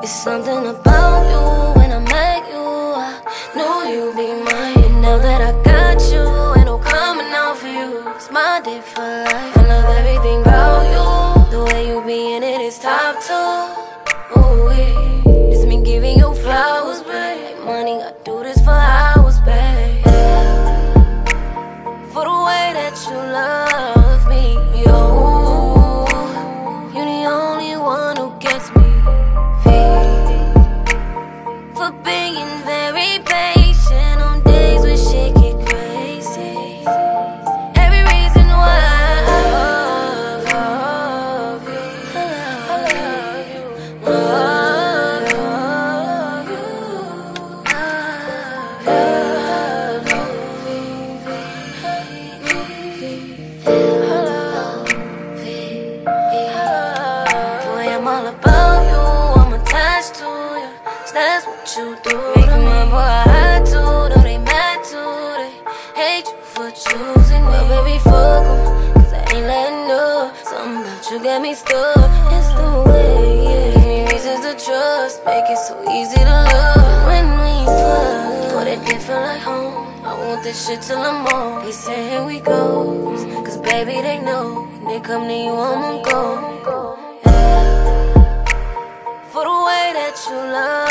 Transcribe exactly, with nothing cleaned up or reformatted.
It's something about you. When I met you, I knew you'd be mine. And now that I got you, ain't no coming out for you. It's my day for life. I love everything about you. The way you be in it is top two. Ooh, yeah. It's me giving you flowers, babe. Like money, I do this for hours, babe. For the way that you love me, yo. You're the only one who gets me. For being very patient on days when shit get crazy. Every reason why I love, love you. I love you. Love, love you. I love you. Boy, I'm all about you. I'm attached to you. That's what you do to me. Boy, I had to, no, they mad too. They hate you for choosing me. Well, baby, fuck 'em, cause I ain't letting up. Something about you got me stuck. It's the way, yeah. Give me reasons to trust. Make it so easy to love. When we fuck, boy, that did feel like home. I want this shit till I'm on. They say here we go, cause baby, they know when they come to you, I'm gon' go. Yeah. For the way that you love